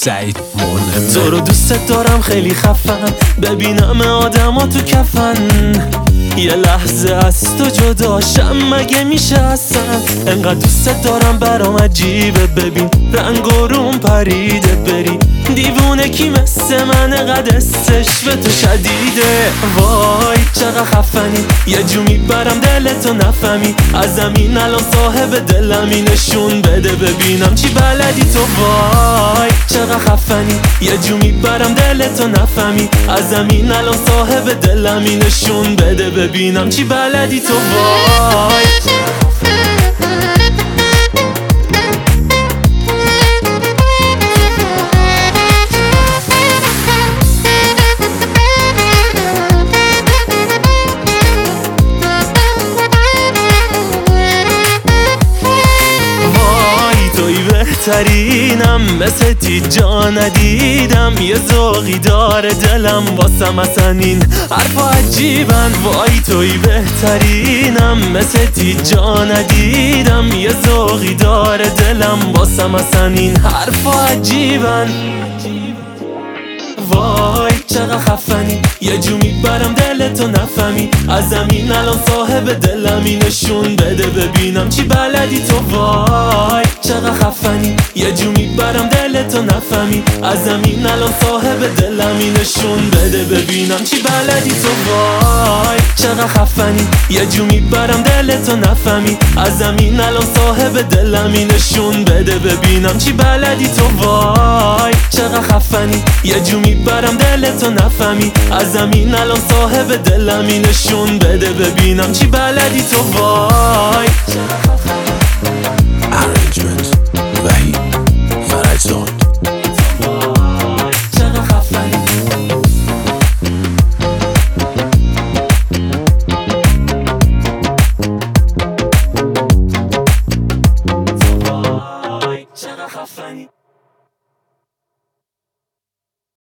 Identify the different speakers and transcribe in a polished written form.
Speaker 1: سعید مولم.
Speaker 2: تو رو دوست دارم خیلی خفن، ببینم آدم ها تو کفن، یه لحظه از تو جدا شم مگه میشه اصلا؟ انقدر دوست دارم برام عجیبه، ببین رنگ و روم پریده، بری دیوونه کی مثل من قد استش به تو شدیده. وای چقدر خفنی، یه جو میبرم دلتو نفهمی، از زمین الان صاحب دلمی، نشون بده ببینم چی بلدی تو. وای چقدر خفنی، یه جو میبرم دلتو نفهمی، از زمین الان صاحب دلمی، نشون بده ببینم چی بلدی تو. وای بهترینم، مثل تی جا ندیدم، یه ذوقی داره دلم واسم اصلا این حرفا عجیبن. وای توی بهترینم، مثل تی جا ندیدم، یه ذوقی داره دلم واسم اصلا این حرفا عجیبن. وای چقدر خفنی، یه جو میبرم دلتو نفهمی، از زمین الان صاحب دلمی، نشون بده ببینم چی بلدی تو. وای چقدر خفنی، یه جو میبرم دلتو نفهمی، از زمین الان صاحب دلمی، نشون بده ببینم چی بلدی تو. وای چقدر خفنی، یه جو میبرم دلتو نفهمی، از زمین الان صاحب دلمی، نشون بده ببینم چی بلدی تو. وای چقدر خفنی، یه جو میبرم دلتو نفهمی، از زمین الان صاحب دلمی، نشون بده ببینم چی بلدی تو. وای